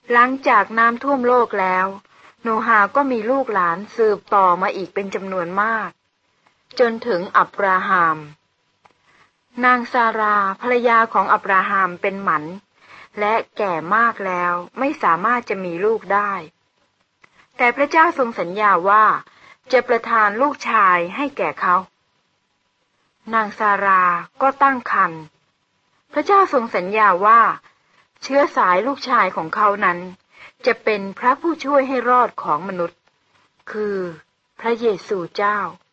หลังจากน้ำท่วมโลกแล้วโนอาห์ก็มีลูกหลานสืบต่อมาอีกเป็นจำนวนมากจนถึงอับราฮัมนางซาราภรรยาของอับราฮัมเป็นหมันและแก่มากแล้วไม่สามารถจะมีลูกได้แต่พระเจ้าทรงสัญญาว่าจะประทานลูกชายให้แก่เขานางซาราก็ตั้งครรภ์พระเจ้าทรงสัญญาว่าเชื้อสายลูกชายของเขานั้นจะเป็นพระผู้ช่วยให้รอดของมนุษย์คือพระเยซูเจ้า